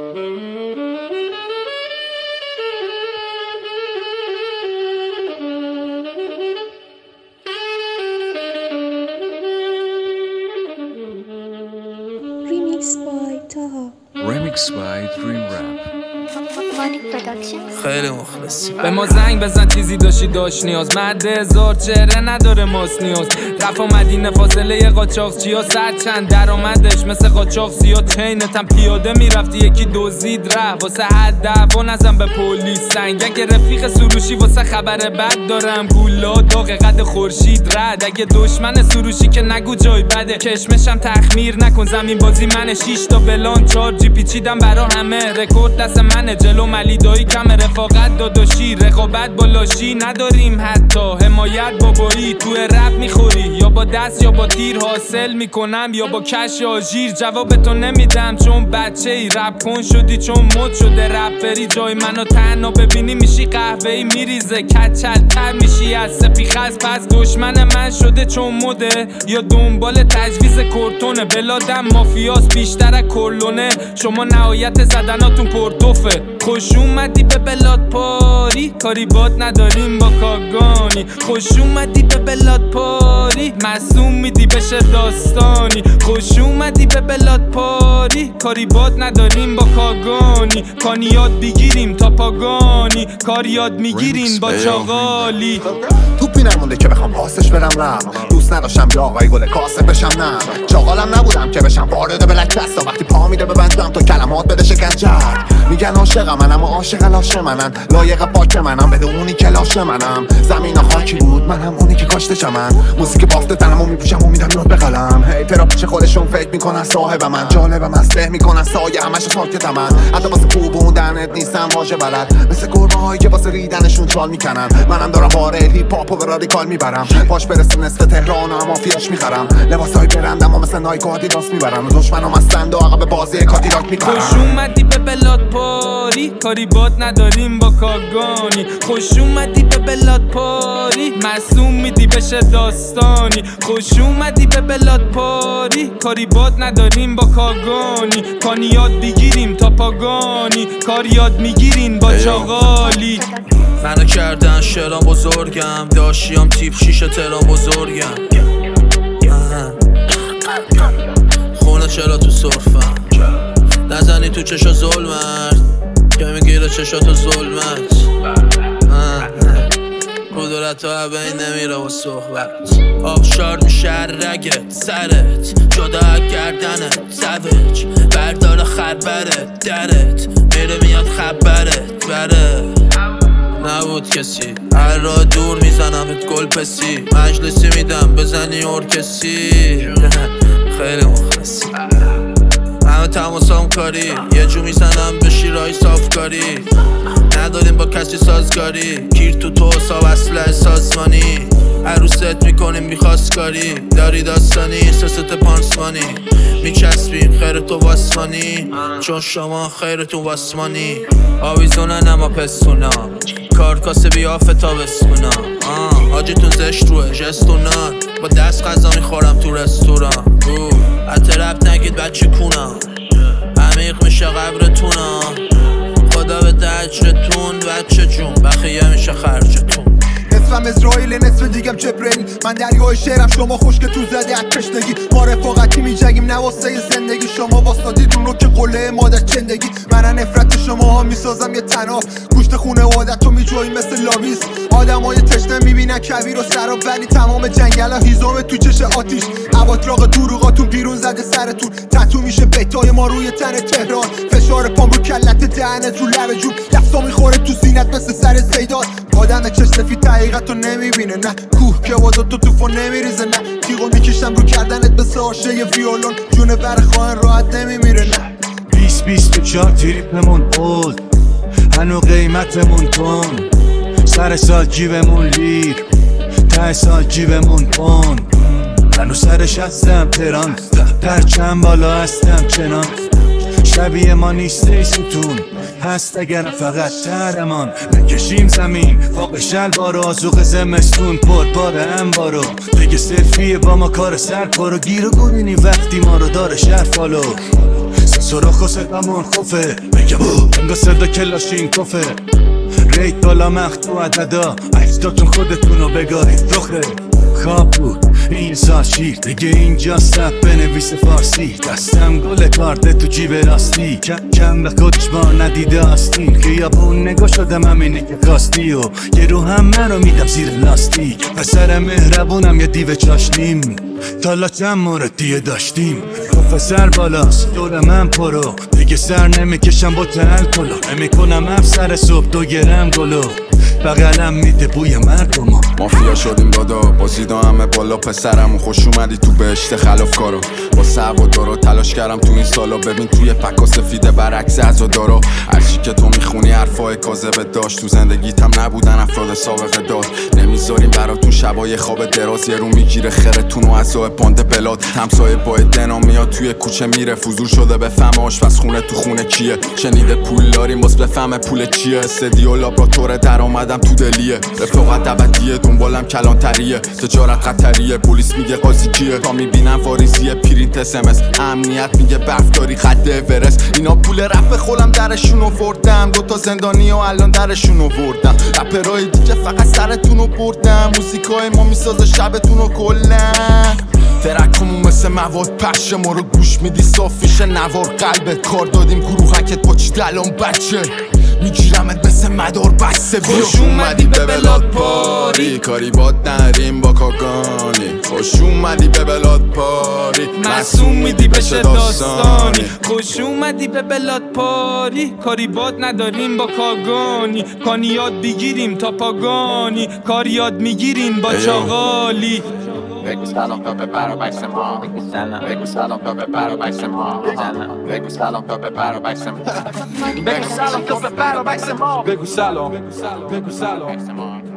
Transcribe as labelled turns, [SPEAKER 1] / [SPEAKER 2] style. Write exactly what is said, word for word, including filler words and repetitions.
[SPEAKER 1] Remix by Taha.
[SPEAKER 2] Remix by Dream Rap.
[SPEAKER 3] خیلی مخلصی. به ما زنگ بزن چیزی داشتی داشت نیاز. مرد هزار چهره نداره ماس نیاز. رفت مدینه فاصله قاچاق چیا سر چند درآمدش مثل قاچاق زیاد چینتم پیاده میرفتی یکی دزدید ره واسه حد دعوا نزن به پلیس. سنگک رفیق سروشی واسه خبر بد دارم. گولا داغ قد خورشید رد. اگه دشمن سروشی که نگو جای بده. کشمشم تخمیر نکن زمین بازی منه. شیش تا بلان چار جی پیچیدم برا همه. رکورد دست منه جلو ملی دایی کم رفاقت داداشی. رقابت بالاشی نداریم حتی حمایت بابایی. تو رپ میخوری یا با دست یا با تیر حاصل میکنم یا با کش آژیر. جوابتو نمیدم چون بچه ای رپ کن شدی چون مد شده رپری. جای منو تنها ببینی میشی قهوه‌ای میریزه کچل تر میشی از سپیخز. پس دشمن من شده چون مده یا دنبال تجویز کورتونه. بلادم مافیاس بیشتر از کرلونه. شما نهایت زدناتون پرتوفه. خوش اومدی به بلاد پاری کاری باد نداریم با کاگانی. خوش اومدی به بلاد پاری معصوم میدی بشه داستانی. خوش اومدی به بلاد پاری کاری باد نداریم با کاگانی. کانی یاد بگیریم تا پاگانی کار یاد میگیرین با چاقالی.
[SPEAKER 4] توپی نمونده که بخوام پاسش برم رم. دوست نداشتم یا آقای گل کاسه بشم نه. چاقالم نبودم که بشم وارد بلک دستا. وقتی پا میده ببندم تا کلمات بده شکنجر. میگن عاشقم منم و عاشق لاشه منن. لایق پاک منم بده اونی که لاشه منم. زمین خاکی بود منم اونی که کاشته شمن. موزیک بافته تنمو میپوشم و میدم نوت به قلم. هیترها پیش خودشون فکر میکنن صاحب من. جالبم از ته میکنن سایه همش ساکتم من. حتی واسه کوبوندنت نیستم واژه بلد. مثل گربه هایی که واسه ریدنشون چال میکنن. منم دارم بار هیپ هاپو به رادیکال میبرم. پاش برسه نصف تهران و مافیاش میخرم. لباسای برندم و مثل نایک و آدیداس میبرم. دشمنام هستند و عقب بازی کادیلاک میکنم.
[SPEAKER 3] خوش اومدی به بلاد پاری کاری باد نداریم با کاگانی. خوش اومدی به بلاد پاری معصوم میدی بشه داستانی. خوش اومدی به بلاد پاری کاری باد نداریم با کاگانی. کانی یاد بگیریم تا پاگانی کار یاد میگیرین با چاقالی. منو کردن شرام بزرگم. داشتیم تیپ شیشه ترام بزرگم. خونه چرا تو صرفم نزنی تو چشا ظلمت که میگیره چشاتو ظلمت. قدرت ها بین نمیره و صحبت. آبشار میشه رگت سرت جدا گردنت. سوج بردار خبرت درت میره میاد خبرت بره. نبود کسی هر راه دور میزنمت گل پسی. مجلسی میدم بزنی ارکسی. خیلی مخلصی. همه تماسام کاری یه جو میزنم به شیرهای صافکاری. نداریم با کسی سازگاری. گیر تو تو حساب اصله سازمانی. عروست میکنیم بیخواستگاری. داری داستانی سست پانسمانی. میچسبیم خیرتو واسمانی چون شما خیرتون واسمانی. آویزونه نما پستونا کار کاسه بیافه تا بسکونا. حاجیتون زشت روه جستونان. با دست غذا میخورم تو رستوران. حتی رب نگید بچه کونم. عمیق میشه قبرتونا. خدا به دجرتون بچه جون بخیه میشه خرجتون.
[SPEAKER 5] نصفم اسرائیل نصف دیگم جبرئیل. من دریای شعرم شما خشک تو زده از کشتگی. ما رفاقتی میجگیم نه واسه زندگی. شما واسطادید اون رو که قله مادر چندگی. من نفرت شما ها میسازم یه تناف. گوشت خونه عادت رو میجویی مثل لاویز. آدم های تشنه میبینن کویر و سراب ولی تمام جنگل ها هیزم تو چش آتیش. عباطراق دروغاتون بیرون زده سرتون. تتو میشه بیتای ما روی تن تهران. فشار پام رو کلت دهنت رو لب جون. دفتا میخوره تو سینت مثل سر زیدان. آدم چش سفید حقیقت رو نمیبینه نه. کوه که وادو تو توفو نمیریزه نه. تیغو میکشم رو کردنت به ساشه ی ویولون. جون بر خواهن راحت نمیمیره نه.
[SPEAKER 6] بیست بیست و چار تریپمون بود هنو قیمتمون تون. سر سال جیبمون لیر ته سال جیبمون پون. هنو سرش هستم تران پرچم بالا هستم چنان. شبیه ما نیسته ستون هست اگر فقط ترمان. بکشیم زمین فاق شلوار و آزوق زمستون پر بار انبارو. دیگه سلفیه با ما کار سر پارو. گیر و گورینی وقتی ما رو داره شهر فالو. سراخ و صدامون خوفه بگم انگا صدا کلاشین کفه ریت بالا مختو عددا اجداتون خودتونو بگارید رخه خواب بود این سال شیر دیگه اینجا سب بنویس فارسی دستم گل کارت تو جیب راستی کم کم به خودش با ندیده آستین خیابون نگاه شدم همینه که خواستی و یه رو هم منو میدم زیر لاستیک پسر مهربونم یه دیو چاشنیم تالاتم موردیه داشتیم پسر بالاست دور من پرو دیگه سر نمیکشم با تل کلو نمیکنم افسر صبح دو گرم گلو بغلم میده بوی مردم
[SPEAKER 7] مافیا شدیم دادا بازیدا همه بالا پسرمون خوش اومدی تو بهشت خلاف کارو با سب و دارو تلاش کردم تو این سالا ببین توی پکا سفیده برعکس عزادارا هرچی که تو میخونی حرفای کاذبه داشت تو زندگیتم نبودن افراد سابقه دار نمیذاریم براتون شبای خواب دراز یه رو میگیره خرتون و عزای باند بلاد همسایه با دنا میاد توی کوچه میره فضول شده بفهم آشپز خونه تو خونه کیه شنیده پول داریم باز بفهم پول چیه استدیو لابراتوار درآمدم تو دلیه رفاقت ابدیه دنبالم کلانتریه تجارت قطریه پلیس میگه قاضی کیه تا میبینم واریزیه پرینت اس ام اس امنیت میگه برف داری خط اورست اینا پول رپ خولم درشون آوردم دوتا زندانی و الان درشون آوردم رپرای دیگه فقط سرتون رو بردم موزیکای ما میسازه شبتون رو کلن ترکمون مثل مواد پشه ما رو گوش میدی صافیشه نوار قلبت کار دادیم گروهکت با چی دلان بچه میگیرمت مثل مدار بسته خوش اومدی به بلاد پاری کاری باد نریم با کاگانی خوش اومدی به بلاد پاری
[SPEAKER 3] معصوم میدی بشه داستانی خوش اومدی به بلاد پاری کاری باد نداریم با کاگانی کانی یاد بگیریم تا پاگانی کاری یاد میگیریم با چاغالی
[SPEAKER 4] بگو سلام تا به برابکس ما بگو سلام بگو سلام تا به برابکس ما بگو سلام تا به برابکس ما بگو سلام تا به برابکس ما
[SPEAKER 3] بگو سلام بگو سلام